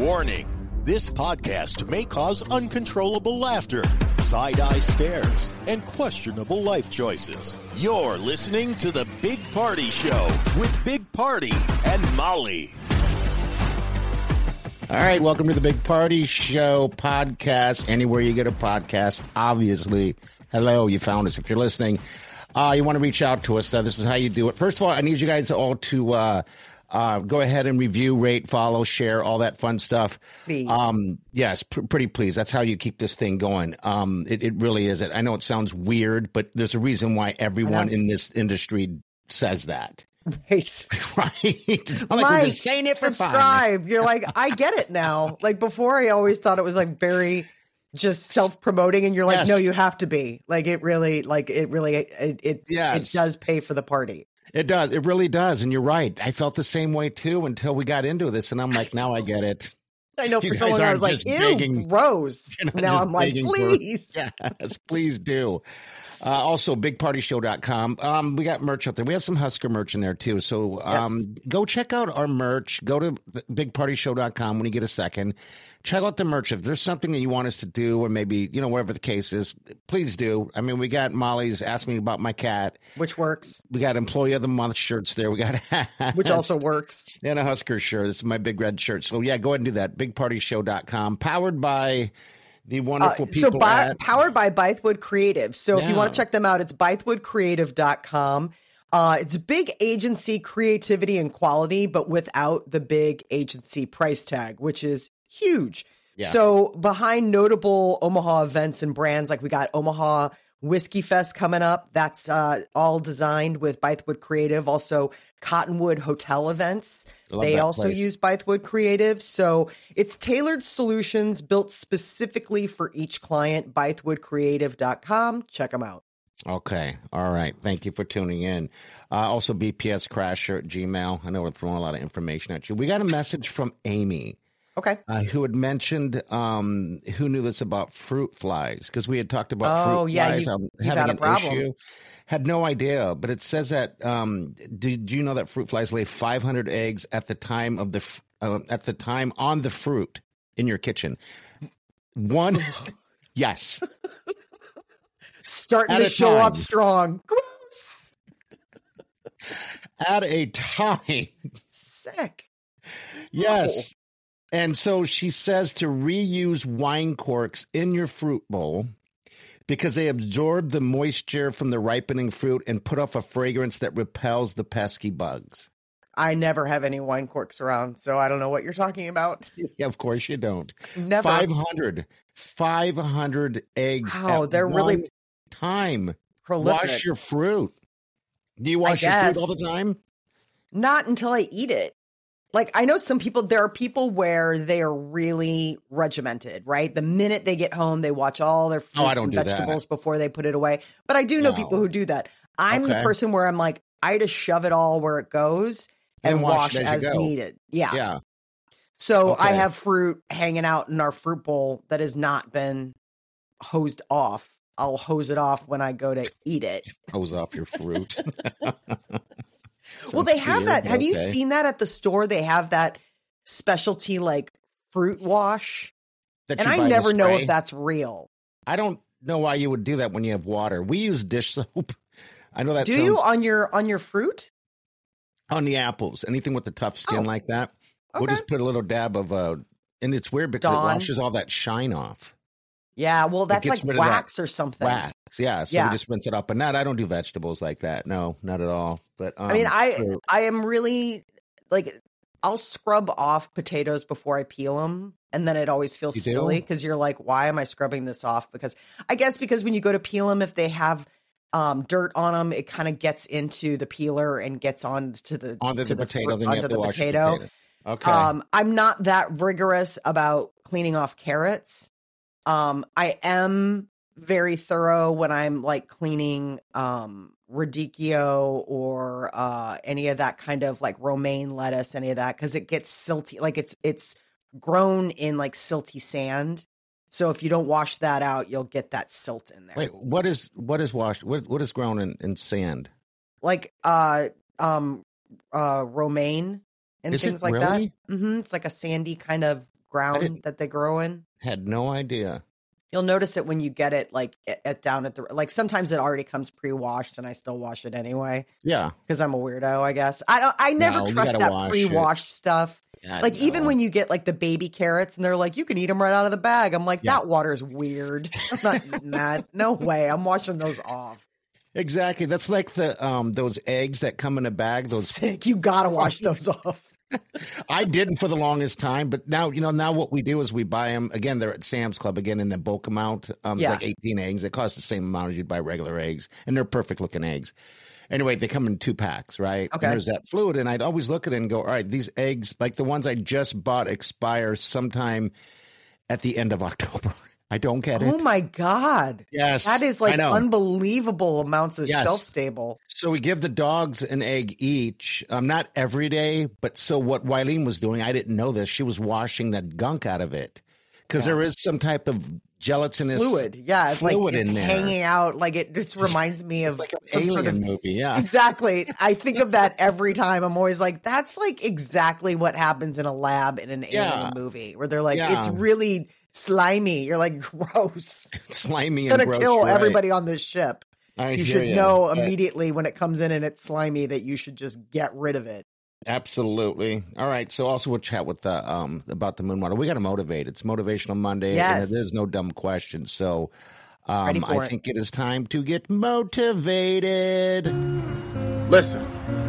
Warning, this podcast may cause uncontrollable laughter, side-eye stares, and questionable life choices. You're listening to The Big Party Show with Big Party and Molly. All right, welcome to The Big Party Show podcast. Anywhere you get a podcast, obviously. Hello, you found us. If you're listening, you want to reach out to us. This is how you do it. First of all, I need you guys all to go ahead and review, rate, follow, share, all that fun stuff. Please. Yes, pretty please. That's how you keep this thing going. It really is. I know it sounds weird, but there's a reason why everyone in this industry says that. Right. Right? It's not Mike, we're just saying it for subscribe. fun. You're like, I get it now. Like before, I always thought it was like very just self-promoting, and you're like, Yes. no, you have to be. Like it does pay for the party. It does. It really does. And you're right. I felt the same way too until we got into this. And I'm like, now I get it. I know You for so guys long I aren't was like, just ew, begging- gross. You're not Now just I'm like, begging for- please. Yes, please do. Also, bigpartyshow.com. We got merch up there. We have some Husker merch in there too. So Yes. go check out our merch. Go to bigpartyshow.com when you get a second. Check out the merch. If there's something that you want us to do, or maybe, whatever the case is, please do. I mean, we got Molly's Ask Me About My Cat. Which works. We got Employee of the Month shirts there. We got hats. Which also works. And a Husker shirt. This is my big red shirt. So, yeah, go ahead and do that. Bigpartyshow.com. Powered by the wonderful people powered by Bythewood Creative. So if you want to check them out, it's bythewoodcreative.com. It's big agency creativity and quality, but without the big agency price tag, which is huge. Yeah. So behind notable Omaha events and brands, like we got Omaha Whiskey Fest coming up. That's all designed with Bythewood Creative. Also Cottonwood Hotel events. They also use Bythewood Creative. So it's tailored solutions built specifically for each client. BythewoodCreative.com. Check them out. Okay. All right. Thank you for tuning in. Also, BPS Crasher at Gmail. I know we're throwing a lot of information at you. We got a message from Amy. Okay. Who had mentioned, who knew this about fruit flies? Because we had talked about fruit flies. You having got a an problem. issue. Had no idea, but it says that. Did you know that fruit flies lay 500 eggs at the time of the time on the fruit in your kitchen? One, yes. Starting At to a show time. up strong. Gross. At a time. Sick. Yes. And so she says to reuse wine corks in your fruit bowl because they absorb the moisture from the ripening fruit and put off a fragrance that repels the pesky bugs. I never have any wine corks around, so I don't know what you're talking about. Yeah, of course you don't. Never. 500 eggs. Wow, at they're one really time. prolific. Wash your fruit. Do you wash your fruit all the time? Not until I eat it. Like, I know there are people where they are really regimented, right? The minute they get home, they watch all their fruit and vegetables before they put it away. But I do know people who do that. I'm the person where I'm like, I just shove it all where it goes and wash as needed. Yeah. Yeah. So I have fruit hanging out in our fruit bowl that has not been hosed off. I'll hose it off when I go to eat it. Hose off your fruit. Well, they have that. Have you seen that at the store? They have that specialty like fruit wash. And I never know if that's real. I don't know why you would do that when you have water. We use dish soap. I know that. Do you on your fruit? On the apples, anything with the tough skin like that. We'll just put a little dab of and it's weird because it washes all that shine off. Yeah, well, that's like wax or something. Wax, yeah. So we just rinse it up. But I don't do vegetables like that. No, not at all. But I mean, I am really like, I'll scrub off potatoes before I peel them, and then it always feels silly because you're like, why am I scrubbing this off? Because I guess when you go to peel them, if they have dirt on them, it kind of gets into the peeler and gets onto the potato. Then you have to wash the potato. Okay. I'm not that rigorous about cleaning off carrots. I am very thorough when I'm like cleaning radicchio or any of that kind of like romaine lettuce, any of that, because it gets silty. Like it's grown in like silty sand. So if you don't wash that out, you'll get that silt in there. Wait, what is washed? What is grown in sand? Like romaine and things like that. Mm-hmm. It's like a sandy kind of ground that they grow in. Had no idea. You'll notice it when you get it like down at the like sometimes it already comes pre-washed and I still wash it anyway. Yeah. Because I'm a weirdo, I guess. I never trust that pre-washed stuff. God, like even when you get like the baby carrots and they're like, you can eat them right out of the bag. I'm like, that water's weird. I'm not eating that. No way. I'm washing those off. Exactly. That's like the those eggs that come in a bag. Those Sick. You gotta wash those off. I didn't for the longest time, but now, now what we do is we buy them. Again, they're at Sam's Club again in the bulk amount. It's like 18 eggs. They cost the same amount as you'd buy regular eggs, and they're perfect looking eggs. Anyway, they come in 2 packs, right? Okay. And there's that fluid, and I'd always look at it and go, all right, these eggs, like the ones I just bought, expire sometime at the end of October. I don't get it. Oh my God. Yes. That is like unbelievable amounts of shelf stable. So we give the dogs an egg each, not every day, but so what Wileen was doing, I didn't know this. She was washing that gunk out of it because there is some type of gelatinous fluid. Yeah. It's like it's in there. hanging out. Like it just reminds me of like an alien movie. Yeah. Exactly. I think of that every time. I'm always like, that's like exactly what happens in a lab in an alien movie where they're like, it's really slimy. You're like, gross. Slimy and gross. Gonna kill everybody on this ship. You should know immediately when it comes in and it's slimy that you should just get rid of it. Absolutely. All right. So also we'll chat with about the moon water. We got to motivate. It's Motivational Monday. Yes. And there's no dumb questions. So I think it is time to get motivated. Listen,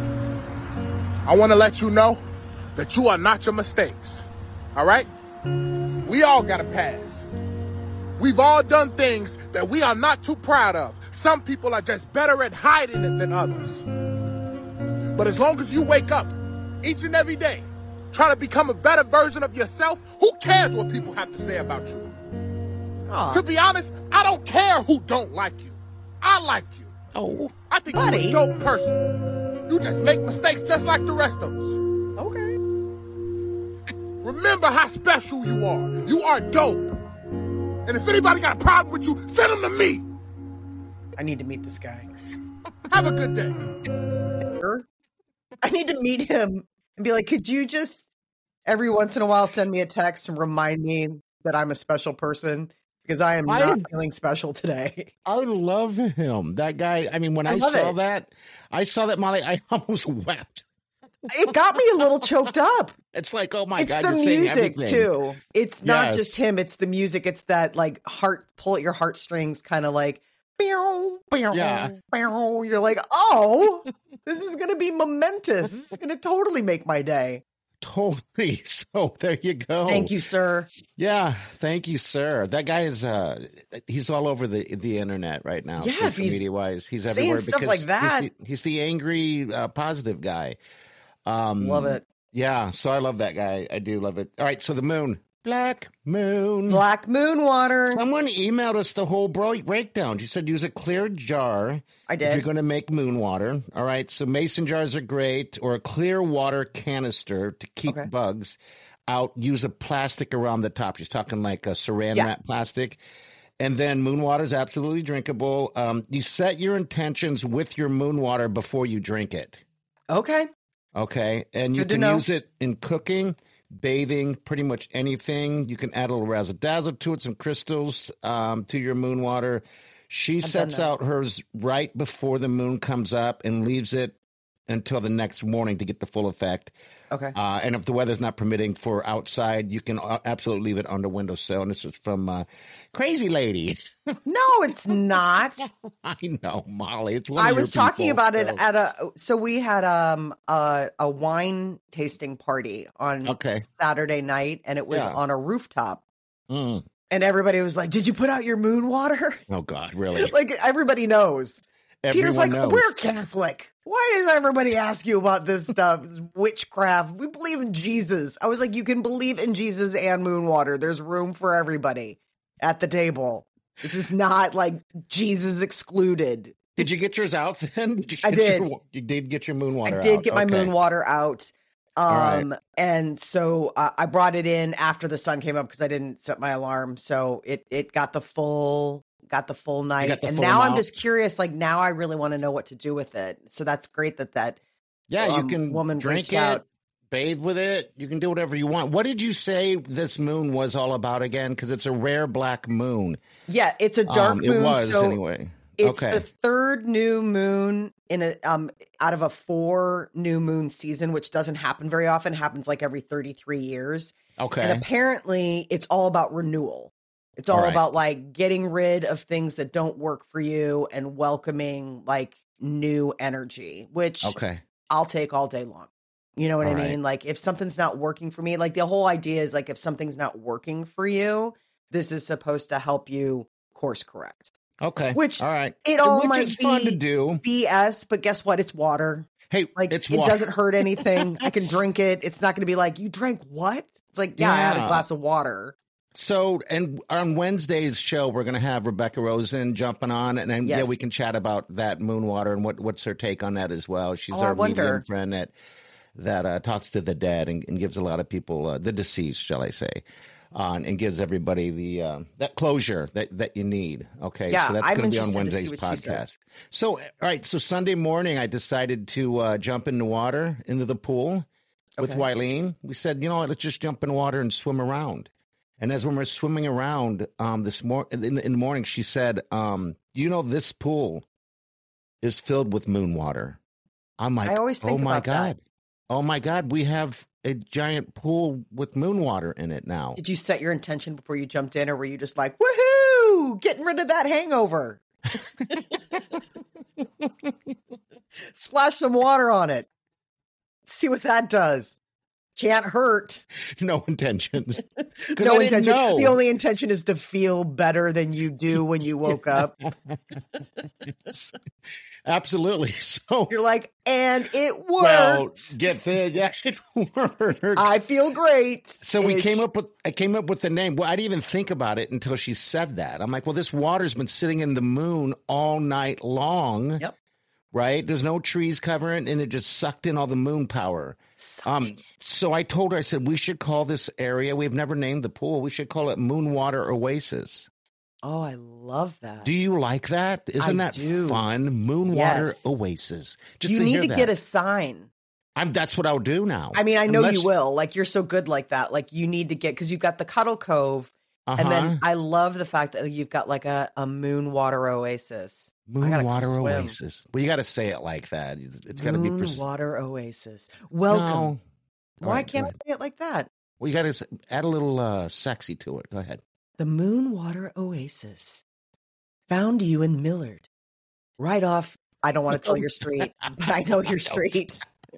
I want to let you know that you are not your mistakes. All right? We all got a past. We've all done things that we are not too proud of. Some people are just better at hiding it than others. But as long as you wake up each and every day trying to become a better version of yourself, who cares what people have to say about you? To be honest, I don't care who don't like you. I like you. Oh, I think you're a dope person. You just make mistakes just like the rest of us. Okay. Remember how special you are. You are dope. And if anybody got a problem with you, send them to me. I need to meet this guy. Have a good day. I need to meet him and be like, could you just every once in a while send me a text and remind me that I'm a special person? Because I am not feeling special today. I love him. That guy. I mean, when I saw that, Molly, I almost wept. It got me a little choked up. It's like, oh my God, it's the music too. It's not just him. It's the music. It's that like pull at your heartstrings kind of like, bow, bow, bow. You're like, oh, this is going to be momentous. This is going to totally make my day. Totally. So there you go. Thank you, sir. Yeah, thank you, sir. That guy is he's all over the internet right now. Yeah, social media wise, he's everywhere stuff because like that. He's the angry, positive guy. Love it. Yeah, so I love that guy. I do love it. All right, so the moon. Black moon water. Someone emailed us the whole breakdown. She said use a clear jar. I did. If you're going to make moon water. All right. So mason jars are great, or a clear water canister to keep bugs out. Use a plastic around the top. She's talking like a saran wrap plastic. And then moon water is absolutely drinkable. You set your intentions with your moon water before you drink it. Okay. Okay. And you can use it in cooking, bathing, pretty much anything. You can add a little razzle dazzle to it, some crystals to your moon water. She sets out hers right before the moon comes up and leaves it until the next morning to get the full effect. Okay. And if the weather's not permitting for outside, you can absolutely leave it on the windowsill. And this is from Crazy Ladies. No, it's not. I know, Molly. It's one I of was your talking people, about it so we had a wine tasting party on Saturday night, and it was on a rooftop. Mm. And everybody was like, "Did you put out your moon water?" Oh God, really? Like everybody knows. Peter's like, knows. "We're Catholic. Why does everybody ask you about this stuff? This witchcraft. We believe in Jesus." I was like, "You can believe in Jesus and moon water. There's room for everybody at the table. This is not like Jesus excluded." Did you get yours out then? I did. You did get your moon water out. I did get my moon water out. And so I brought it in after the sun came up because I didn't set my alarm. So it got the full night. And now I'm just curious, like now I really want to know what to do with it. So that's great that you can woman drink reached it, out. bathe with it. You can do whatever you want. What did you say this moon was all about again? Because it's a rare black moon. Yeah, it's a dark moon. It was anyway. It's the third new moon in a out of a 4 new moon season, which doesn't happen very often. It happens like every 33 years. Okay. And apparently it's all about renewal. It's all about like getting rid of things that don't work for you and welcoming like new energy, which I'll take all day long. You know what I mean? Like if something's not working for me, like the whole idea is like if something's not working for you, this is supposed to help you course correct. Okay. Which might be fun to do. BS, but guess what? It's water. Hey, like it's it water. Doesn't hurt anything. I can drink it. It's not going to be like, you drank what? It's like, I had a glass of water. So, and on Wednesday's show, we're going to have Rebecca Rosen jumping on, and then we can chat about that moon water and what's her take on that as well. She's our medium friend that talks to the dead and gives a lot of people the deceased, shall I say. And gives everybody the that closure that you need. Okay, so that's going to be on Wednesday's podcast. So, all right, so Sunday morning, I decided to jump in the water, into the pool with Wileen. We said, you know what, let's just jump in the water and swim around. And as we were swimming around in the morning, she said, you know, this pool is filled with moon water. I'm like, I always think about that. Oh, my God, we have a giant pool with moon water in it now. Did you set your intention before you jumped in, or were you just like, woohoo, getting rid of that hangover? Splash some water on it. See what that does. Can't hurt. No intentions. No intention. The only intention is to feel better than you do when you woke up. Absolutely. So you're like, and it worked. Well, get there. Yeah, it worked. I feel great. So I came up with the name. Well, I didn't even think about it until she said that. I'm like, well, this water's been sitting in the moon all night long. Yep. Right? There's no trees covering, and it just sucked in all the moon power. So I told her, I said, we should call this area, we've never named the pool, we should call it Moonwater Oasis. Oh, I love that. Do you like that? Isn't that fun? Moonwater Oasis. Just you need to get a sign. That's what I'll do now. I mean, I know you will. Like, you're so good like that. Like, you need to get, because you've got the Cuddle Cove. And then I love the fact that you've got like a Moonwater Oasis. Moonwater Oasis. Well, you got to say it like that. It's got to be Moonwater Oasis. Welcome. No. Why can't I say it like that? Well, you got to add a little sexy to it. Go ahead. The Moonwater Oasis found you in Millard. Right off, I don't want to tell your street, but I know your street.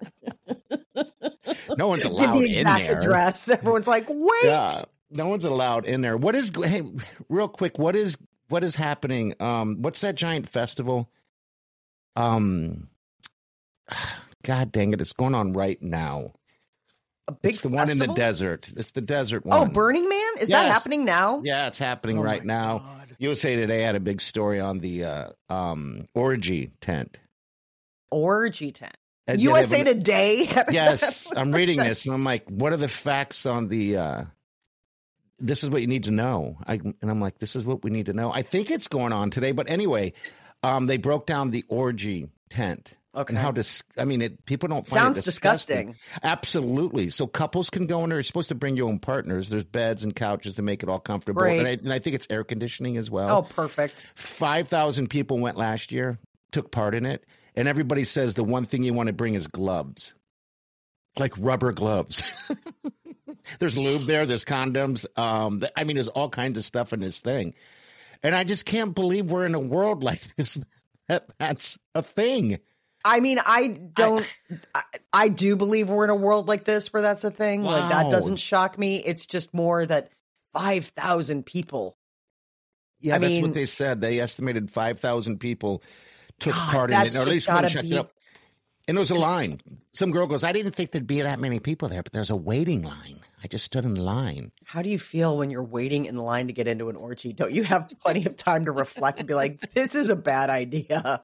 No one's allowed in there. The exact address. Everyone's like, wait. Yeah. No one's allowed in there. Hey, real quick, what is happening? What's that giant festival? God dang it, it's going on right now. It's the one in the desert. It's the desert one. Oh, Burning Man? Is that happening now? Yeah, it's happening right now. God. USA Today had a big story on the orgy tent. Orgy tent. USA Today? Yes, I'm reading this, and I'm like, what are the facts on the this is what you need to know. And I'm like, this is what we need to know. I think it's going on today. But anyway, they broke down the orgy tent. Okay. And how people don't find Sounds it disgusting. Disgusting. Absolutely. So couples can go in there. You're supposed to bring your own partners. There's beds and couches to make it all comfortable. Great. And I think it's air conditioning as well. Oh, perfect. 5,000 people went last year, took part in it. And everybody says the one thing you want to bring is gloves. Like rubber gloves. There's lube there. There's condoms. There's all kinds of stuff in this thing. And I just can't believe we're in a world like this. That's a thing. I mean, I do believe we're in a world like this where that's a thing. Wow. Like, that doesn't shock me. It's just more that 5,000 people. Yeah, that's what they said. They estimated 5,000 people took part in it. Or at least one checked it up. And there was a line. Some girl goes, I didn't think there'd be that many people there, but there's a waiting line. I just stood in line. How do you feel when you're waiting in line to get into an orgy? Don't you have plenty of time to reflect and be like, this is a bad idea?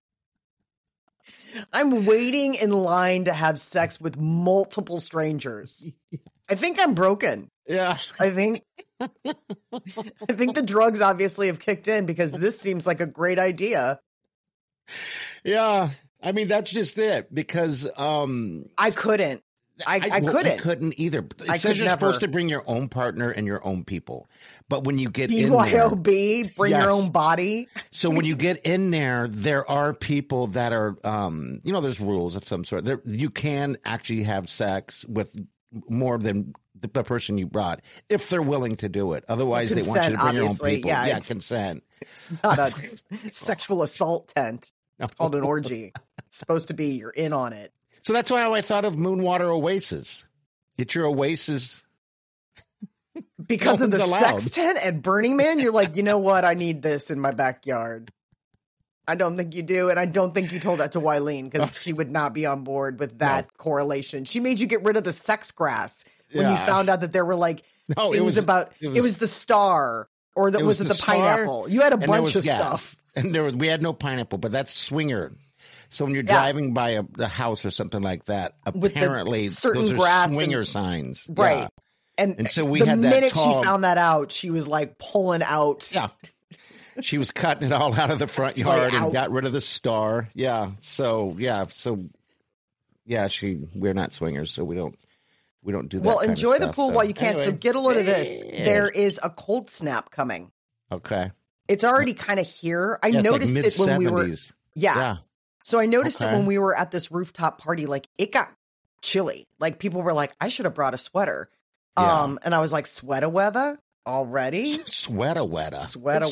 I'm waiting in line to have sex with multiple strangers. I think I'm broken. Yeah. I think the drugs obviously have kicked in because this seems like a great idea. Yeah. I mean, that's just it because I couldn't. I couldn't. I couldn't either. It says you're supposed to bring your own partner and your own people. But when you get BYOB, bring your own body. So when you get in there are people that are, there's rules of some sort. You can actually have sex with more than the person you brought if they're willing to do it. Otherwise, they want you to bring your own people. Yeah, consent. It's not a sexual assault tent. It's called an orgy. It's supposed to be you're in on it. So that's why I thought of Moonwater Oasis. It's your Oasis. Because of the sex tent at Burning Man, you're like, you know what? I need this in my backyard. I don't think you do. And I don't think you told that to Wileen because she would not be on board with that correlation. She made you get rid of the sex grass when you found out that there were like things about it was the star or that was it the pineapple. You had a bunch of stuff. And we had no pineapple, but that's swinger. So when you're driving by a house or something like that, apparently those are swinger signs. Right. Yeah. And so we had that. The minute she found that out, she was like pulling out. Yeah. She was cutting it all out of the front yard and got rid of the star. Yeah. So we're not swingers, so we don't do that. Well, kind enjoy of the stuff, pool while you can. Anyway. So get a load of this. There is a cold snap coming. Okay. It's already kind of here. I noticed like it when we were. Yeah. So I noticed it when we were at this rooftop party. Like it got chilly. Like people were like, I should have brought a sweater. Yeah. And I was like, sweater weather already? Sweater weather. It's sweater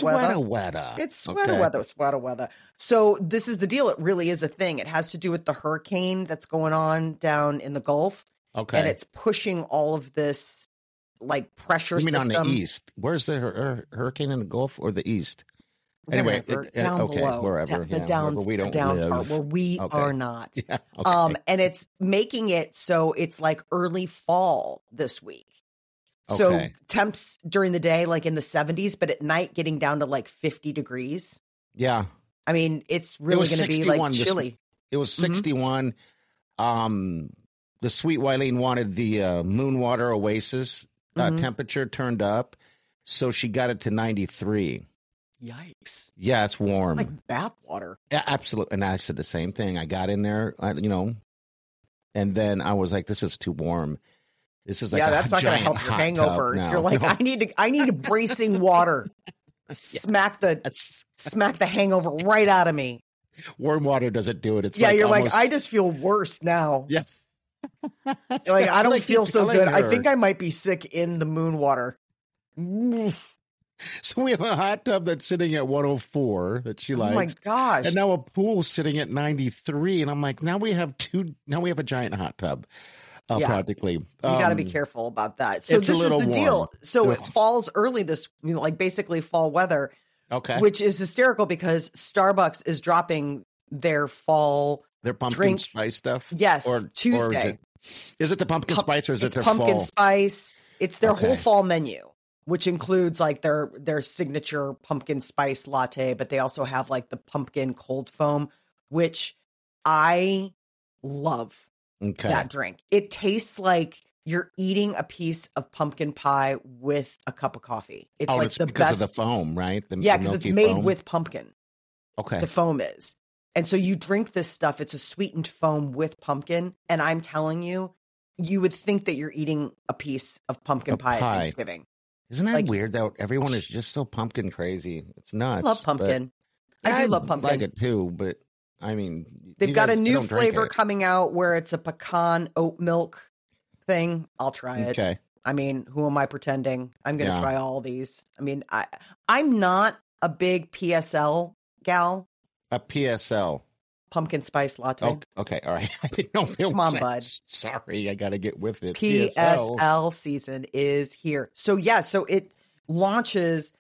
weather. So this is the deal. It really is a thing. It has to do with the hurricane that's going on down in the Gulf. Okay. And it's pushing all of this like pressure system. You mean system. On the east? Where's the hurricane in the Gulf or the east? Anyway, down below, wherever. Wherever we don't live. Part where we are not. Yeah, okay. And it's making it so it's like early fall this week. So temps during the day, like in the 70s, but at night getting down to like 50 degrees. Yeah. I mean, it's really going to be like chilly. It was 61. The sweet Wileen wanted the Moonwater Oasis temperature turned up. So she got it to 93. Yikes. Yeah, it's warm. It's like bath water. Yeah, absolutely. And I said the same thing. I got in there, and then I was like, this is too warm. This is like that's not going to help your hangover. You're like, I need bracing water. Smack the hangover right out of me. Warm water doesn't do it. It's you're almost... like, I just feel worse now. Yes. Like, I don't feel so good. I think I might be sick in the moon water. So we have a hot tub that's sitting at 104 that she likes. Oh my gosh. And now a pool sitting at 93. And I'm like, now we have a giant hot tub. Practically. You got to be careful about that. So this is the deal. So it falls early like basically fall weather. Okay. Which is hysterical because Starbucks is dropping their pumpkin spice stuff. Yes, Tuesday. Or is it the pumpkin spice or is it their pumpkin spice? It's their whole fall menu, which includes like their signature pumpkin spice latte, but they also have like the pumpkin cold foam, which I love. That drink. It tastes like you're eating a piece of pumpkin pie with a cup of coffee. It's like the because best of the foam, right? Because it's made with pumpkin. Okay. The foam is. And so you drink this stuff. It's a sweetened foam with pumpkin. And I'm telling you, you would think that you're eating a piece of pumpkin pie at Thanksgiving. Isn't that weird though? Everyone is just so pumpkin crazy. It's nuts. I love pumpkin. I do love pumpkin. I like it too, but I mean, they've got a new flavor coming out where it's a pecan oat milk thing. I'll try it. Okay. I mean, who am I pretending? I'm going to try all these. I mean, I'm not a big PSL gal. A PSL. Pumpkin spice latte. Oh, okay. All right. I don't feel Come on, bud. Sorry. I got to get with it. PSL season is here. So so it launches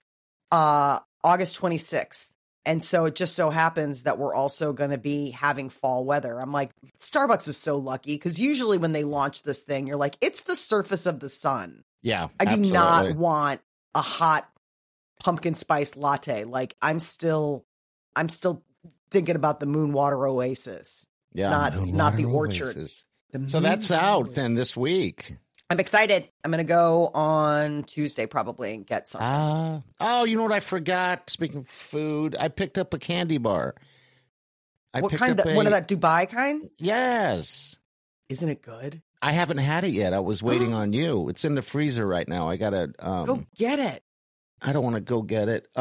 August 26th. And so it just so happens that we're also going to be having fall weather. I'm like, Starbucks is so lucky because usually when they launch this thing, you're like, it's the surface of the sun. Yeah, I do not want a hot pumpkin spice latte. Like I'm still thinking about the Moonwater Oasis. Yeah, not the orchard. So that's out then this week. I'm excited. I'm going to go on Tuesday probably and get something. Oh, you know what I forgot? Speaking of food, I picked up a candy bar. What kind? One of that Dubai kind? Yes. Isn't it good? I haven't had it yet. I was waiting on you. It's in the freezer right now. I gotta Go get it. I don't want to go get it.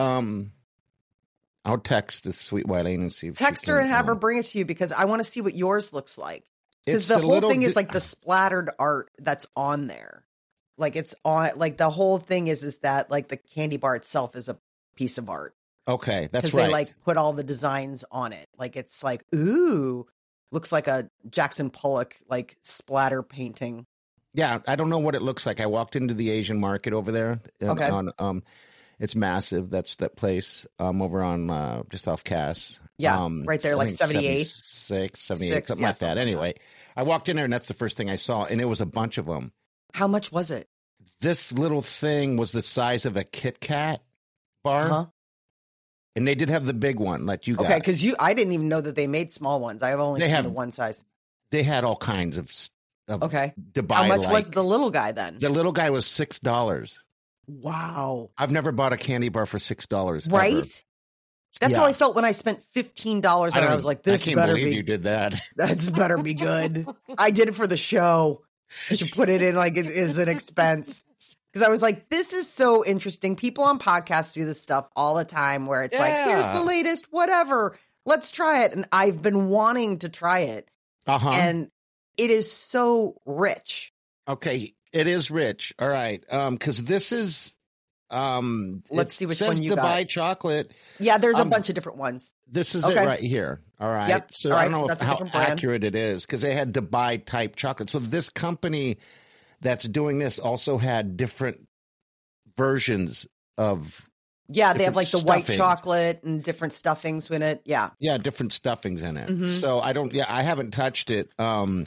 I'll text this sweet Wileen and see if Text she her can, and have her bring it to you because I want to see what yours looks like. Because It's the a whole little thing is di- like the splattered art that's on there. Like it's on, like the whole thing is that like the candy bar itself is a piece of art. Okay, that's Because right. they like put all the designs on it. Like it's like, ooh, looks like a Jackson Pollock like splatter painting. Yeah, I don't know what it looks like. I walked into the Asian market over there. Okay. It's massive. That's that place over on just off Cass. Yeah, right there, I like think 78. 76, 78, Six, something yeah, like that. something like Anyway, I walked in there and that's the first thing I saw. And it was a bunch of them. How much was it? This little thing was the size of a Kit Kat bar. Uh-huh. And they did have the big one like you got. Okay, because I didn't even know that they made small ones. I've only seen the one size. They had all kinds of Okay. Dubai. How much was the little guy then? The little guy was $6. Wow. I've never bought a candy bar for $6. Right? Ever. That's Yeah. how I felt when I spent $15 and I was like, this I can't better believe be you did that. That's better be good. I did it for the show. I should put it in like it is an expense. Because I was like, this is so interesting. People on podcasts do this stuff all the time where it's like, here's the latest, whatever. Let's try it. And I've been wanting to try it. Uh-huh. And it is so rich. Okay, it is rich. All right. Because this is Let's see which says one you Dubai got. chocolate. Yeah, there's a bunch of different ones. This is Okay. it right here. All right. Yep. So All I right, don't so know that's a how different brand. accurate it is because they had Dubai type chocolate. So this company that's doing this also had different versions of Yeah, they have like the different white stuffings. chocolate and different stuffings in it. Yeah. different stuffings in it. Mhm. So I haven't touched it. And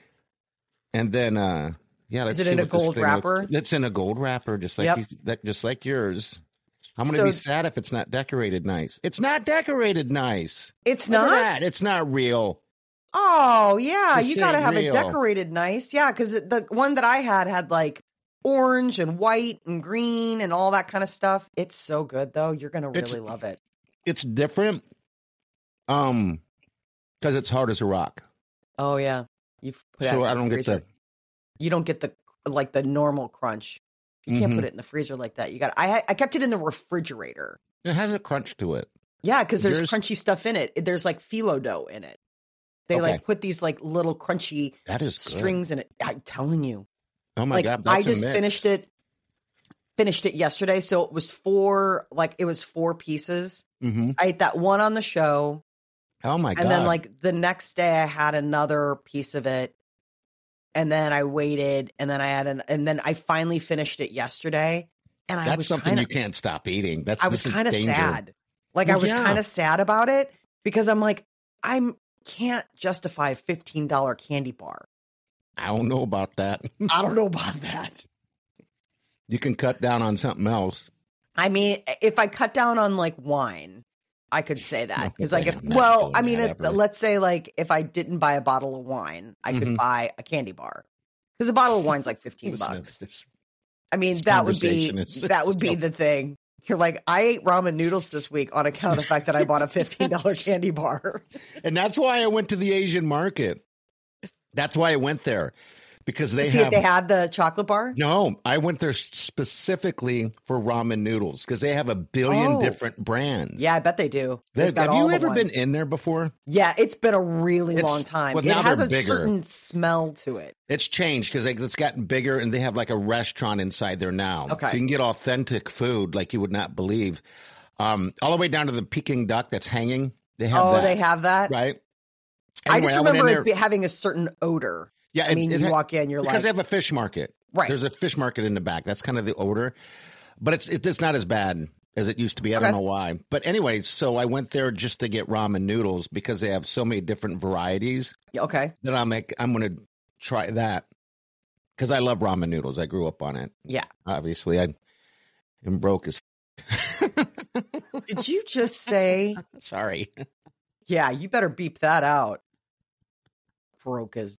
then let's Is it see in a what this gold thing wrapper? It's in a gold wrapper, just like Yep. just like yours. I'm going to So- be sad if it's not decorated nice. It's not decorated nice. It's Look at not? that. It's not real. Oh, yeah. This You got to ain't have real. it decorated nice. Yeah, because the one that I had like orange and white and green and all that kind of stuff. It's so good, though. You're going to It's- really love it. It's different. Because it's hard as a rock. Oh, yeah. You've put So it I in don't the get freezer. to. You don't get the normal crunch. You can't Mhm. put it in the freezer like that. You got. I kept it in the refrigerator. It has a crunch to it. Yeah, because there's Yours- crunchy stuff in it. There's like phyllo dough in it. They Okay. like put these like little crunchy That is good. strings in it. I'm telling you. Oh my Like god! I That's a just mix. finished it yesterday. So it was four pieces. Mhm. I ate that one on the show. Oh my god! And then like the next day I had another piece of it. And then I waited and then and then I finally finished it yesterday. And I that's was something kinda, you can't stop eating. I was kind of danger. sad. Like Well, I was yeah. kind of sad about it because I'm like, can't justify a $15 candy bar. I don't know about that. I don't know about that. You can cut down on something else. I mean, if I cut down on like wine, I could say that because like, I'm not doing that ever. let's say like if I didn't buy a bottle of wine, I could Mhm. buy a candy bar because a bottle of wine's like $15 Listen to bucks. this. I mean, this that would be conversation is- the thing. You're like, I ate ramen noodles this week on account of the fact that I bought a $15 candy bar. And that's why I went to the Asian market. That's why I went there because they See have. if they had the chocolate bar. No, I went there specifically for ramen noodles because they have a billion Oh. different brands. Yeah, I bet they do. They've got Have all you the ever ones. been in there before? Yeah, it's been a really It's- long time. well, It now has they're a bigger. certain smell to it. It's changed because it's gotten bigger and they have like a restaurant inside there now. Okay. So you can get authentic food like you would not believe. All the way down to the Peking duck that's hanging. They have that. They have that. Right? I just went in remember there- it having a certain odor. Yeah, I mean, you walk in, you're because they like, have a fish market. Right. There's a fish market in the back. That's kind of the odor, but it's not as bad as it used to be. I don't Okay. know why. But anyway, so I went there just to get ramen noodles because they have so many different varieties okay, that I'm going to try that because I love ramen noodles. I grew up on it. yeah. Obviously, I am broke as. Did you just say? Sorry. Yeah, you better beep that out. Broke as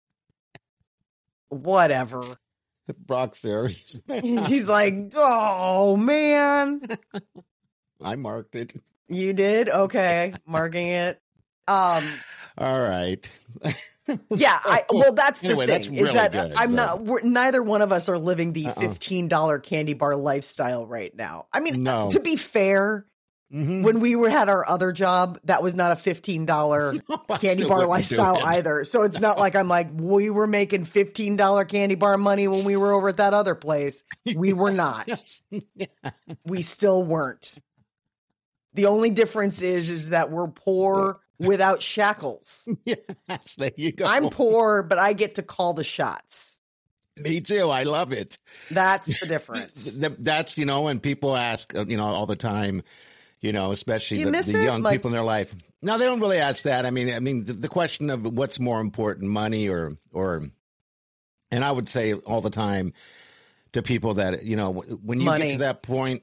whatever. Brock's there. He's like, oh man, I marked it. you did okay, marking it. All right. Yeah, that's anyway, the that's thing really is that good, I'm so. not. Neither one of us are living the $15 candy bar lifestyle right now. I mean, No. to be fair, when we had our other job, that was not a $15 candy bar lifestyle either. So it's not like I'm like, we were making $15 candy bar money when we were over at that other place. We were not. Yeah. We still weren't. The only difference is that we're poor without shackles. Yes, there you go. I'm poor, but I get to call the shots. Me too. I love it. That's the difference. That's, and people ask, all the time, especially the young people in their life. No, they don't really ask that. I mean, the question of what's more important, money or, and I would say all the time to people that, when you Money. get to that point,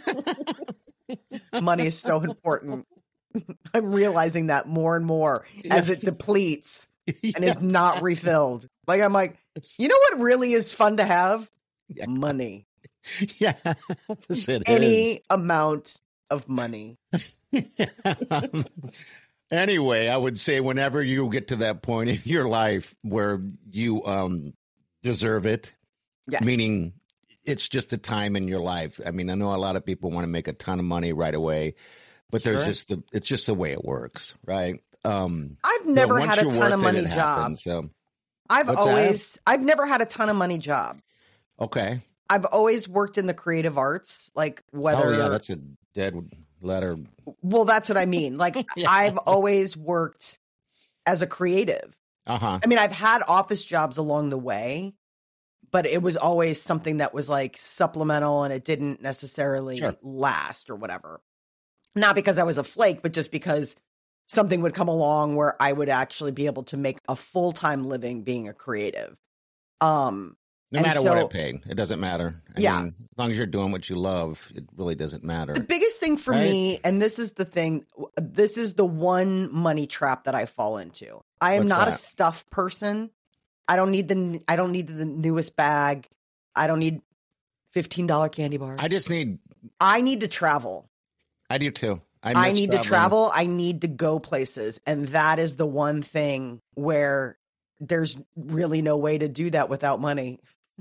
money is so important. I'm realizing that more and more as it depletes and is not refilled. Like, I'm like, you know what really is fun to have? Money. Yeah. Any amount of money. Anyway, I would say whenever you get to that point in your life where you deserve it, Yes. meaning it's just a time in your life. I mean, I know a lot of people want to make a ton of money right away, but there's it's just the way it works, right? I've never had a ton of money job. Happens, so. I've never had a ton of money job. Okay. I've always worked in the creative arts, like whether. Oh yeah, that's a dead letter. Well, that's what I mean. Like I've always worked as a creative. Uh-huh. I mean, I've had office jobs along the way, but it was always something that was like supplemental and it didn't necessarily last or whatever. Not because I was a flake, but just because something would come along where I would actually be able to make a full-time living being a creative. No matter what it paid, it doesn't matter. I mean, as long as you're doing what you love, it really doesn't matter. The biggest thing for me, and this is the thing, this is the one money trap that I fall into. I am not a stuff person. I don't need the newest bag. I don't need $15 candy bars. I need to travel. I do too. I need to travel. I need to go places. And that is the one thing where there's really no way to do that without money.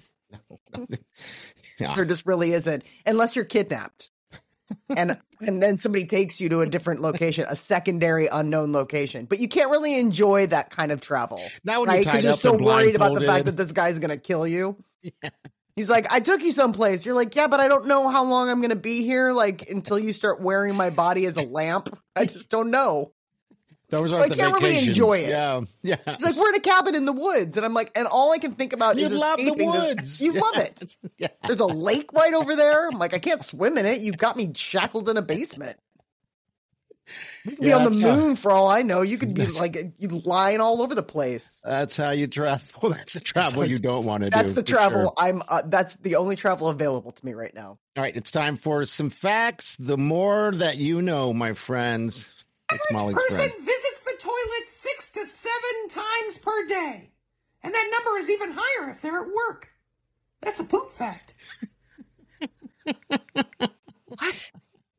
Yeah. There just really isn't, unless you're kidnapped. And then somebody takes you to a different location, a secondary unknown location. But you can't really enjoy that kind of travel. Not when you're tied because you're up so and worried about the blindfolded. fact that this guy's going to kill you. Yeah. He's like, I took you someplace. You're like, yeah, but I don't know how long I'm going to be here. Like until you start wearing my body as a lamp. I just don't know. So I can't really enjoy it. Yeah. It's like we're in a cabin in the woods, and I'm like, and all I can think about is escaping the woods. You love it. Yeah. There's a lake right over there. I'm like, I can't swim in it. You've got me shackled in a basement. You could be on the moon for all I know. You could be like you lying all over the place. That's how you travel. That's the travel you don't want to do. That's the travel. Sure. That's the only travel available to me right now. All right, it's time for some facts. The more that you know, my friends. It's Molly's friend. Visits the toilet 6 to 7 times per day. And that number is even higher if they're at work. That's a poop fact. What?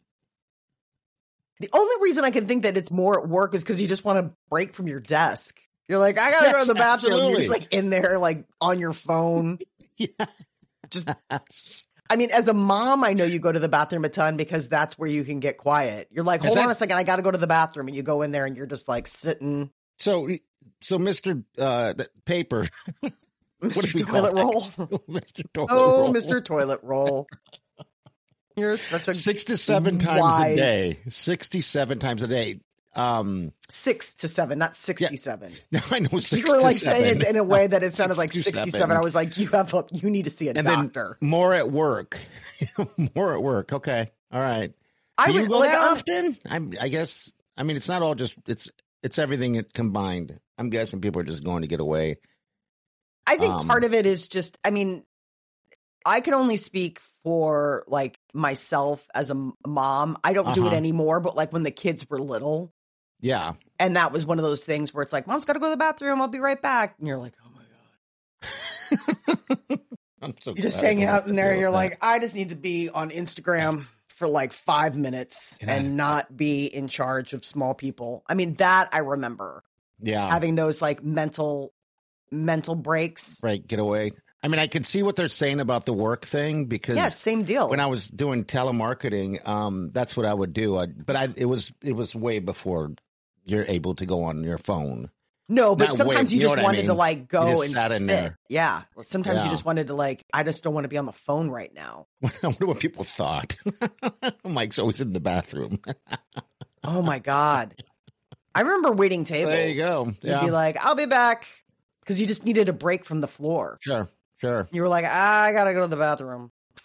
The only reason I can think that it's more at work is because you just want to break from your desk. You're like, I gotta go to the bathroom. Absolutely. You're just like in there, like on your phone. Yeah. Just I mean, as a mom, I know you go to the bathroom a ton because that's where you can get quiet. You're like, hold on a second, I got to go to the bathroom. And you go in there and you're just like sitting. So Mr. Paper. Mr. Toilet Roll. Mr. Toilet Roll. Oh, Mr. Toilet Roll. You're such a 6 to 7 times a day. 67 times a day. 6 to 7, not 67. Yeah. No, I know 6 You were like to 7. saying it in a way that it sounded like 67. I was like, you need to see a doctor. Then more at work. More at work. Okay. All right. Do you go there often? I guess. I mean, it's not all just it's everything combined. I'm guessing people are just going to get away. I think part of it is just. I mean, I can only speak for like myself as a mom. I don't do it anymore, but like when the kids were little. Yeah. And that was one of those things where it's like, Mom's got to go to the bathroom. I'll be right back. And you're like, oh my God. I'm so you're just hanging out in there. You're like, I just need to be on Instagram for like 5 minutes and not be in charge of small people. I mean, that I remember. Yeah. Having those like mental breaks. Right. Get away. I mean, I can see what they're saying about the work thing because Same deal. when I was doing telemarketing, that's what I would do. It was way before you're able to go on your phone. No, but Not sometimes way, you know just what I wanted mean? to like go You just and sat in sit. there. Yeah. Sometimes you Yeah. just wanted to like, I just don't want to be on the phone right now. I wonder what people thought. Mike's always in the bathroom. Oh my God. I remember waiting tables. There you go. You'd Yeah. be like, I'll be back. Because you just needed a break from the floor. Sure. You You were like, I got to go to the bathroom.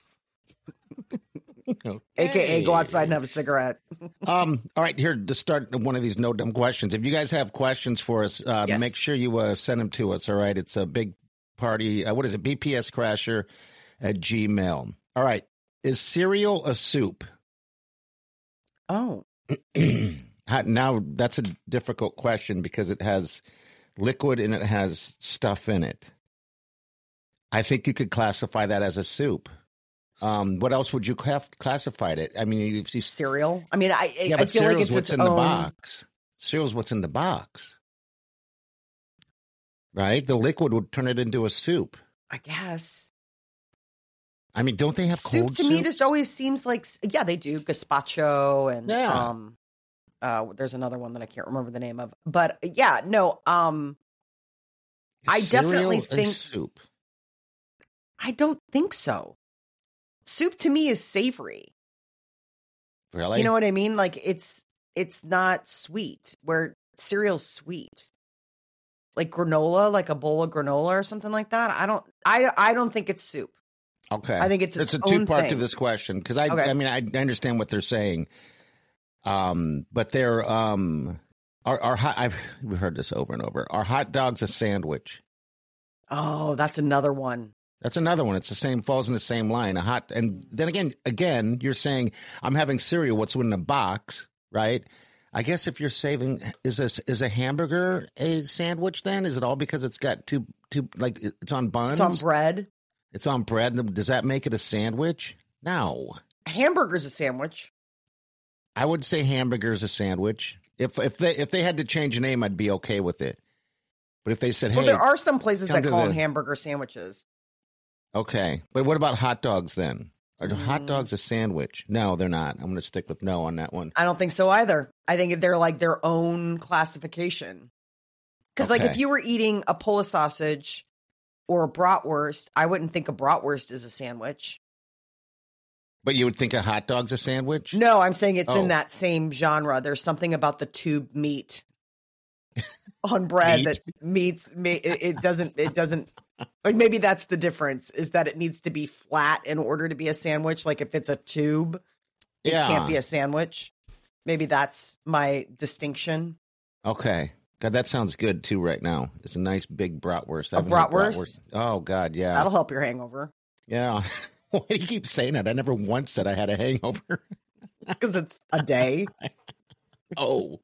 AKA go outside and have a cigarette. All right, here to start one of these no dumb questions. If you guys have questions for us, Yes. make sure you send them to us. All right, it's a big party. What is it? BPScrasher@gmail. All right, is cereal a soup? Oh, Now that's a difficult question because it has liquid and it has stuff in it. I think you could classify that as a soup. What else would you have classified it? I mean, if you cereal. I mean, I yeah, but feel like cereal's it's what's its in own. the box. Cereal's what's in the box, right? The liquid would turn it into a soup. I guess. I mean, don't they have Soup cold to me soups? just always seems like, yeah, they do gazpacho and Yeah. there's another one that I can't remember the name of, but yeah, no, Is I definitely cereal a think- soup. I don't think so. Soup to me is savory. Really? You know what I mean? Like it's not sweet. Where cereal's sweet, like granola, like a bowl of granola or something like that. I don't think it's soup. Okay. I think it's a its own two-part to thing. this question because Okay. I mean I understand what they're saying, but they're are hot. We've heard this over and over. Are hot dogs a sandwich? Oh, that's another one. That's another one. It's the same, falls in the same line. And then again, you're saying I'm having cereal. What's in a box, right? I guess if you're saving, is a hamburger a sandwich? Then is it all because it's got two like it's on buns? It's on bread. It's on bread. Does that make it a sandwich? No. Hamburger's a sandwich. I would say hamburger's a sandwich. If they had to change the name, I'd be okay with it. But if they said, "Hey," Well, there are some places come that to call the- them hamburger sandwiches. okay. But what about hot dogs then? Are hot Mm. dogs a sandwich? No, they're not. I'm going to stick with no on that one. I don't think so either. I think they're like their own classification. Because like Okay. if you were eating a Polish sausage or a bratwurst, I wouldn't think a bratwurst is a sandwich. But you would think a hot dog's a sandwich? No, I'm saying it's Oh. in that same genre. There's something about the tube meat on bread Meat? that it doesn't like maybe that's the difference is that it needs to be flat in order to be a sandwich. Like if it's a tube, it Yeah. can't be a sandwich. Maybe that's my distinction. Okay. God, that sounds good too right now. It's a nice big bratwurst. I A haven't had bratwurst? Oh, God, yeah. That'll help your hangover Yeah. Why do you keep saying that? I never once said I had a hangover. because it's a day. Oh.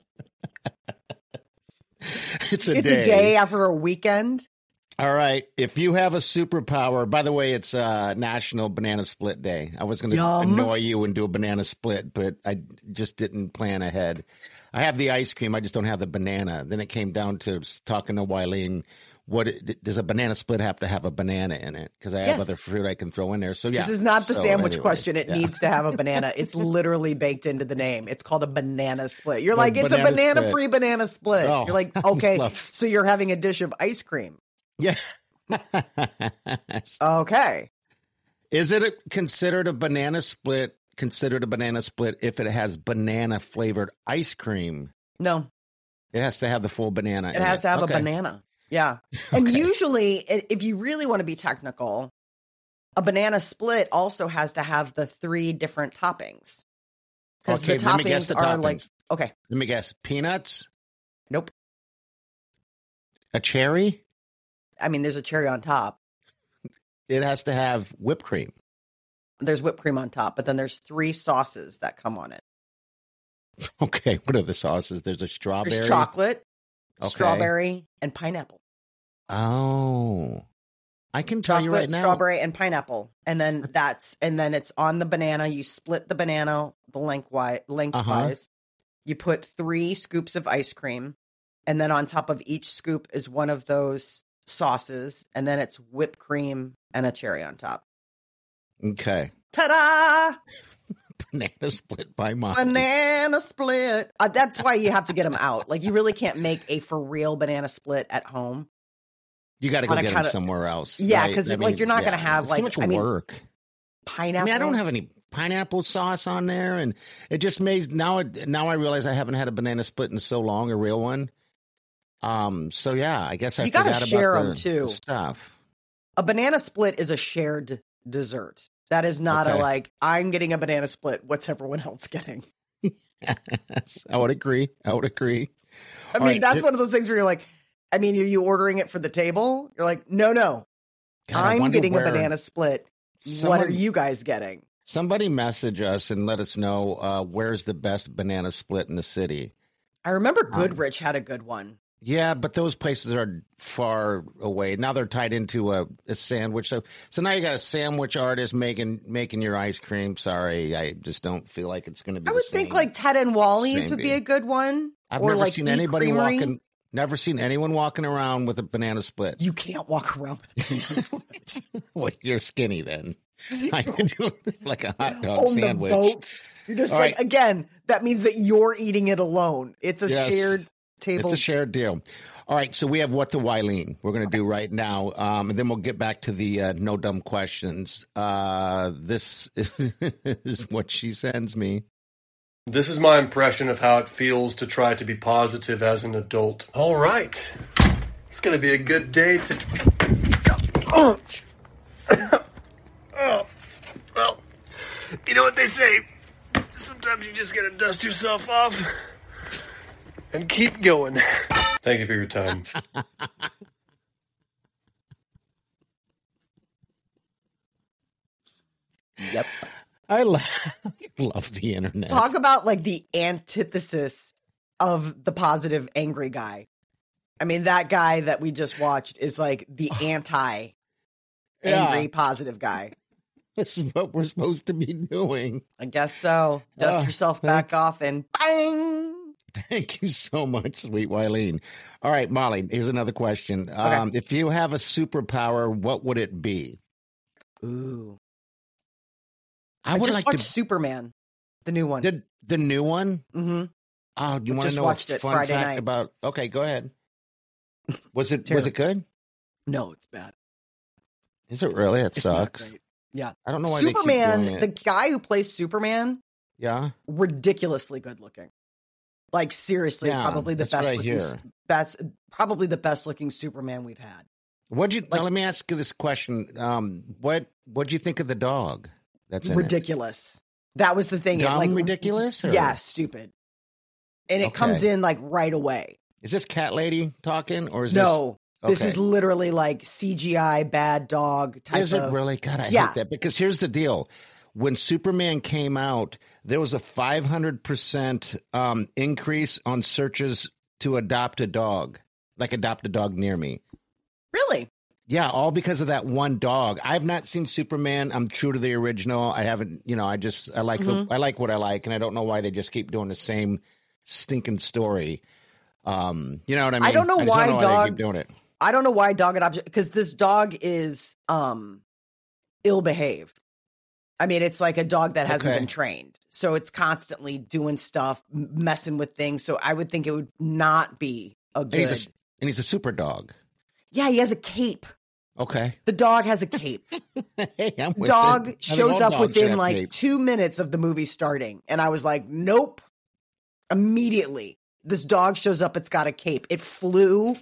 It's It's a day after a weekend. All right. If you have a superpower, by the way, it's National Banana Split Day. I was going to Yum. annoy you and do a banana split, but I just didn't plan ahead. I have the ice cream. I just don't have the banana. Then it came down to talking to Wileen. Does a banana split have to have a banana in it? Because I have Yes. other fruit I can throw in there. So, yeah. This is not the So, sandwich anyway, question. It yeah. needs to have a banana. It's literally baked into the name. It's called a banana split. You're The like, it's a banana split. banana-free banana split. Oh, You're like, okay, love- so you're having a dish of ice cream. Yeah. Okay. Is it considered a banana split if it has banana flavored ice cream? No, It has to have the full banana. it has to have a banana. Yeah. And Okay. usually, if you really want to be technical, a banana split also has to have the 3 different toppings. Because Okay, the let me guess toppings the are like, toppings. okay, Let me guess. Peanuts? nope. A cherry? I mean, there's a cherry on top. It has to have whipped cream. There's whipped cream on top, but then there's 3 sauces that come on it. Okay, what are the sauces? There's a strawberry. There's chocolate, Okay. strawberry, and pineapple. Oh. I can tell Chocolate, you right now. strawberry, and pineapple. And then it's on the banana. You split the banana lengthwise. Uh-huh. You put 3 scoops of ice cream. And then on top of each scoop is one of those sauces. And then it's whipped cream and a cherry on top. Okay. Ta-da! Banana split by Molly. Banana split. That's why you have to get them out. Like, you really can't make a for real banana split at home. You got to go get them somewhere else. Yeah, because like you're not going to have like too much work. Pineapple. I mean, I don't have any pineapple sauce on there, and it just made now I realize I haven't had a banana split in so long, a real one. So yeah, I guess I forgot about share them too. The stuff. A banana split is a shared dessert. That is not a like, I'm getting a banana split. What's everyone else getting? I would agree. I mean, that's one of those things where you're like, I mean, are you ordering it for the table? You're like, no. God, I'm getting a banana split. What are you guys getting? Somebody message us and let us know where's the best banana split in the city. I remember Goodrich had a good one. Yeah, but those places are far away. Now they're tied into a sandwich. So now you got a sandwich artist making your ice cream. Sorry, I just don't feel like it's going to be I would think like Ted and Wally's would be a good one. I've never seen anybody never seen anyone walking around with a banana split. You can't walk around with a banana split. Well, you're skinny then. I can do like a hot dog on sandwich. The boat. You're just like, again, that means that you're eating it alone. It's a shared table. It's a shared deal. All right, so we have What the Wileen we're going to do right now, and then we'll get back to the no dumb questions. This is what she sends me. This is my impression of how it feels to try to be positive as an adult. All right. It's going to be a good day to... Well, you know what they say. Sometimes you just got to dust yourself off and keep going. Thank you for your time. Yep. I love the internet. Talk about like the antithesis of the positive angry guy. I mean, that guy that we just watched is like the anti angry positive guy. This is what we're supposed to be doing. I guess so. Dust yourself back off and bang. Thank you so much, sweet Wileen. All right, Molly, here's another question. Okay. If you have a superpower, what would it be? Ooh. I would just like watched to Superman, the new one. The new one? Mm-hmm. Oh, you want to know watched a it fun Friday fact night. about? Okay, go ahead. Was it good? No, it's bad. Is it really? It It's sucks. not great. Yeah. I don't know why Superman, they keep doing the it. guy who plays Superman, ridiculously good looking. Like seriously, probably the best looking. That's probably the best looking Superman we've had. Now let me ask you this question. What'd you think of the dog? That's ridiculous. That was the thing. Dumb, ridiculous? Or? Yeah, stupid. And it comes in like right away. Is this cat lady talking or is no? This is literally like CGI bad dog type of... Is it really? God, I hate that. Because here's the deal. When Superman came out, there was a 500% increase on searches to adopt a dog. Like adopt a dog near me. Really? Yeah, all because of that one dog. I've not seen Superman. I'm true to the original. I haven't, I like I like what I like, and I don't know why they just keep doing the same stinking story. You know what I mean? I don't know why they keep doing it. I don't know why dog adoption, because this dog is ill-behaved. I mean, it's like a dog that hasn't been trained. So it's constantly doing stuff, messing with things. So I would think it would not be a good... And he's a super dog. Yeah, he has a cape. Okay. The dog has a cape. Hey, I'm with dog it. shows up within like capes. 2 minutes of the movie starting. And I was like, nope. Immediately. This dog shows up, it's got a cape. It flew...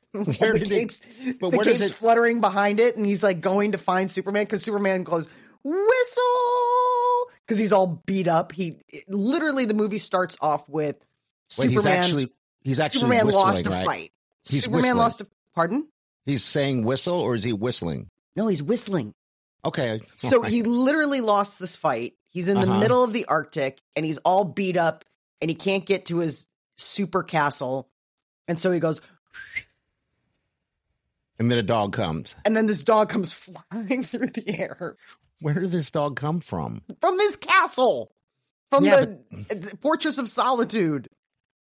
the cape's fluttering behind it, and he's like going to find Superman because Superman goes whistle because he's all beat up. Literally the movie starts off with Superman. He's actually Superman whistling, lost a right? fight. Superman whistling. Lost a pardon? He's saying whistle or is he whistling? No, he's whistling. Okay. So he literally lost this fight. He's in the middle of the Arctic and he's all beat up and he can't get to his super castle. And so he goes. And then a dog comes. And then this dog comes flying through the air. Where did this dog come from? From this castle. From the Fortress of Solitude.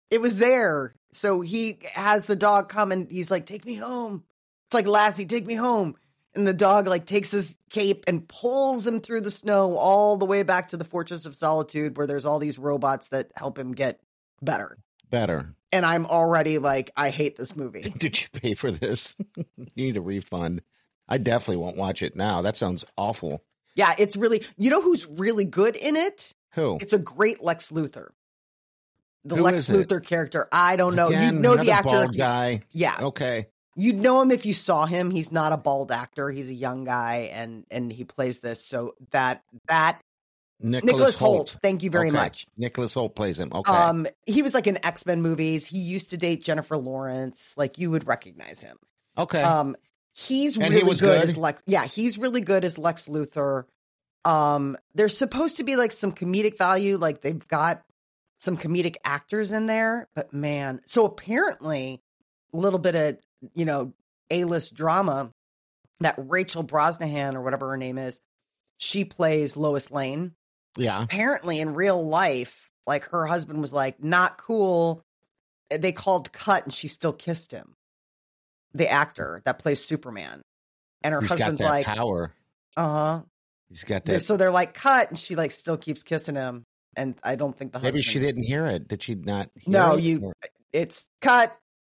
It was there. So he has the dog come and he's like, take me home. It's like, Lassie, take me home. And the dog like takes his cape and pulls him through the snow all the way back to the Fortress of Solitude, where there's all these robots that help him get better. And I'm already like, I hate this movie. Did you pay for this? You need a refund. I definitely won't watch it now. That sounds awful. Yeah, it's really, you know who's really good in it? Who? It's a great Lex Luthor. The Who Lex is it? Luthor character. I don't know. Again, You know the another actor. bald guy. Yeah. Okay. You'd know him if you saw him. He's not a bald actor. He's a young guy, and he plays this. So that Nicholas Hoult. Thank you very much. Nicholas Hoult plays him. Okay. He was like in X-Men movies. He used to date Jennifer Lawrence. Like you would recognize him. Okay. He's And really he was good good? as Lex. Yeah, he's really good as Lex Luthor. There's supposed to be like some comedic value. Like they've got some comedic actors in there, but man, so apparently a little bit of, A-list drama that Rachel Brosnahan or whatever her name is, she plays Lois Lane. Yeah. Apparently in real life, like her husband was like, not cool. They called cut and she still kissed him. The actor that plays Superman. And her He's husband's got that like, power. uh-huh. He's got that. So they're like, cut, and she like still keeps kissing him. And I don't think the husband. Maybe she didn't hear it. Did she not hear No, it? it's cut.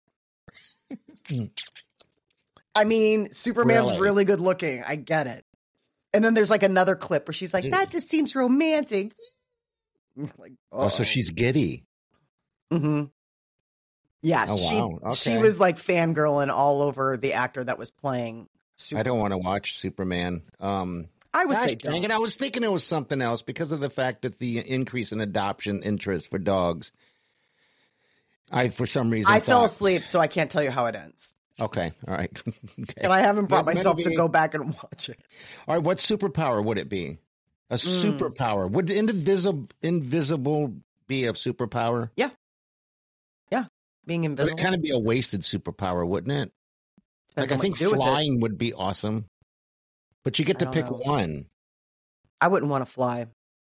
I mean, Superman's really good looking. I get it. And then there's like another clip where she's like, that just seems romantic. Like, so she's giddy. Mm-hmm. Yeah, Oh, wow. she Okay. was like fangirling all over the actor that was playing Superman. I don't want to watch Superman. I would Gosh, say dang don't. it, I was thinking it was something else because of the fact that the increase in adoption interest for dogs. I, for some reason, I fell asleep, so I can't tell you how it ends. Okay, all right. Okay. And I haven't brought That myself might to be- go back and watch it. All right, what superpower would it be? A superpower. Would invisible be a superpower? Yeah. Being But invisible. it'd kind of be a wasted superpower, wouldn't it? Depends Like, I on what think you do with it. flying would be awesome. But you get I to don't pick know. one. I wouldn't want to fly.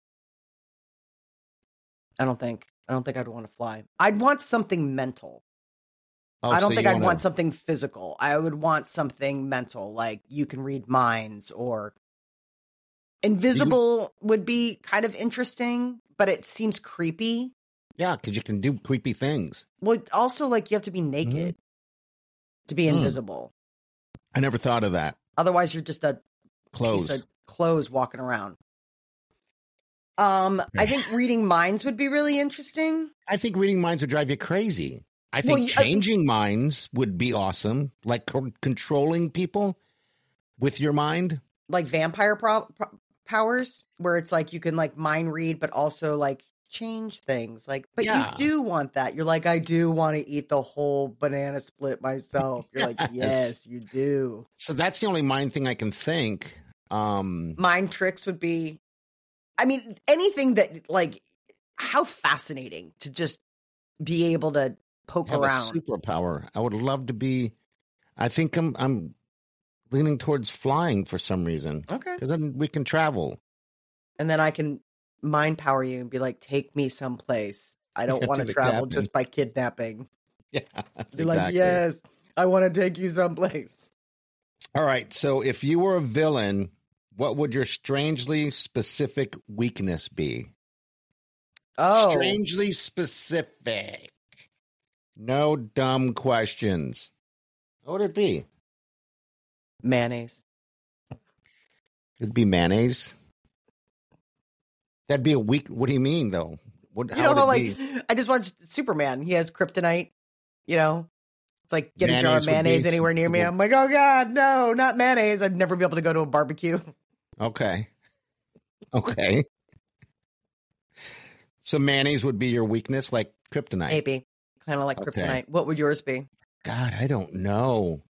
I don't think I'd want to fly. I'd want something mental. Oh, I don't so think you I'd wanna- want something physical. I would want something mental, like you can read minds, or invisible would be kind of interesting, but it seems creepy. Yeah, because you can do creepy things. Well, also like you have to be naked to be invisible. I never thought of that. Otherwise, you're just a Clothes. piece of clothes walking around. I think reading minds would be really interesting. I think reading minds would drive you crazy. I Well, think changing minds would be awesome. Like controlling people with your mind. Like vampire powers, where it's like you can like mind read, but also like change things. Like, but Yeah. you do want that. You're like, I do want to eat the whole banana split myself. You're like, yes, you do. So that's the only mind thing I can think. Mind tricks would be, I mean, anything that like, how fascinating to just be able to poke Have around. a superpower. I would love to be. I think I'm leaning towards flying for some reason. Okay. Because then we can travel. And then I can mind power you and be like, take me someplace. I don't Yeah, want to to the travel captain. just by kidnapping. Yeah. Be like, yes, I want to take you someplace. All right. So if you were a villain, what would your strangely specific weakness be? Oh, Strangely specific. No dumb questions. What would it be? mayonnaise. It'd be mayonnaise. That'd be a weak. What do you mean, though? What? You know how would it like be? I just watched Superman. He has kryptonite. You know, it's like get a jar Mayonnaise of would be mayonnaise anywhere near me. super- I'm like, oh god, no, not mayonnaise. I'd never be able to go to a barbecue. Okay. Okay. So mayonnaise would be your weakness, like kryptonite. Maybe kind of like Okay. kryptonite. What would yours be? God, I don't know.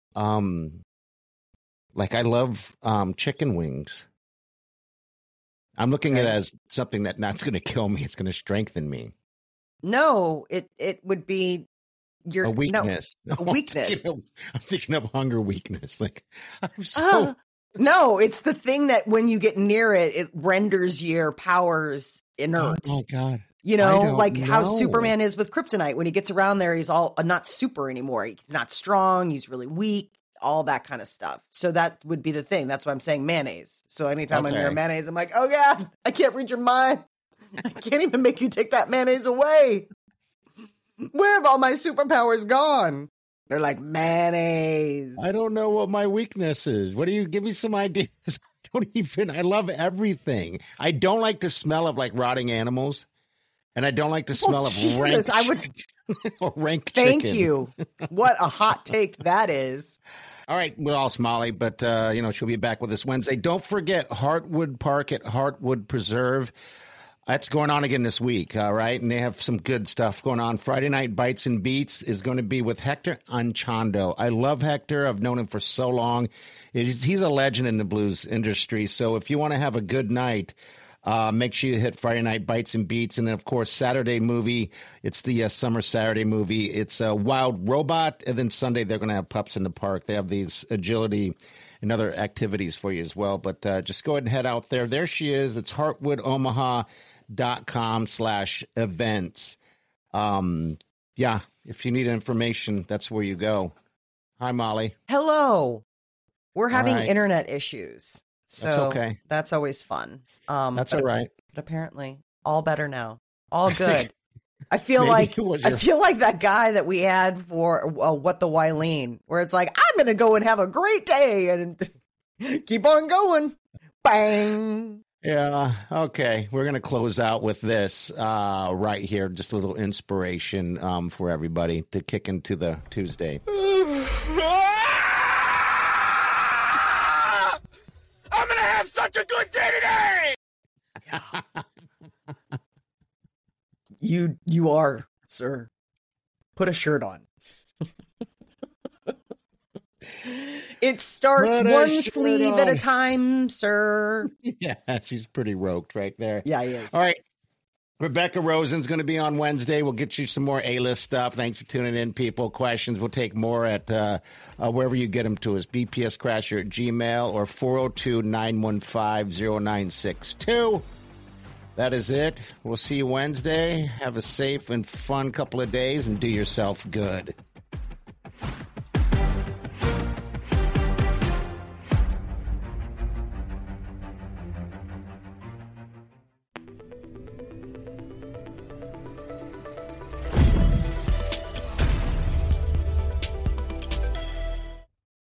Like I love chicken wings. I'm looking at it as something that not going to kill me. It's going to strengthen me. No, it would be your A weakness. a weakness. I'm thinking of hunger weakness. Like I'm so. Ah, no, it's the thing that when you get near it, it renders your powers inert. Oh my god. You know, don't like how know. Superman is with kryptonite. When he gets around there, he's all not super anymore. He's not strong. He's really weak, all that kind of stuff. So that would be the thing. That's why I'm saying mayonnaise. So anytime I'm near mayonnaise, I'm like, oh, God, I can't read your mind. I can't even make you take that mayonnaise away. Where have all my superpowers gone? They're like, mayonnaise. I don't know what my weakness is. What do you give me some ideas? I love everything. I don't like the smell of like rotting animals. And I don't like the smell of Jesus, rank Thank chicken. you. What a hot take that is. All right, we're all Smalley, but, she'll be back with us Wednesday. Don't forget Heartwood Park at Heartwood Preserve. That's going on again this week, all right? And they have some good stuff going on. Friday Night Bites and Beats is going to be with Hector Anchondo. I love Hector. I've known him for so long. He's a legend in the blues industry. So if you want to have a good night, make sure you hit Friday Night Bites and Beats. And then, of course, Saturday movie. It's the Summer Saturday movie. It's a Wild Robot. And then Sunday, they're going to have Pups in the Park. They have these agility and other activities for you as well. But just go ahead and head out there. There she is. It's heartwoodomaha.com/events. Yeah, if you need information, that's where you go. Hi, Molly. Hello. We're having right. internet issues. So That's okay. That's always fun. That's all right. But apparently, all better now. All good. I feel like that guy that we had for What the Wylene, where it's like, I'm going to go and have a great day and keep on going. Bang. Yeah. Okay. We're going to close out with this right here. Just a little inspiration for everybody to kick into the Tuesday. I'm going to have such a good day today! You are, sir. Put a shirt on. It starts one sleeve at a time, sir. Yes, he's pretty roped right there. Yeah, he is. All right. Rebecca Rosen's going to be on Wednesday. We'll get you some more A-list stuff. Thanks for tuning in, people. Questions, we'll take more at wherever you get them to us. BPScrasher at Gmail or 402-915-0962. That is it. We'll see you Wednesday. Have a safe and fun couple of days and do yourself good.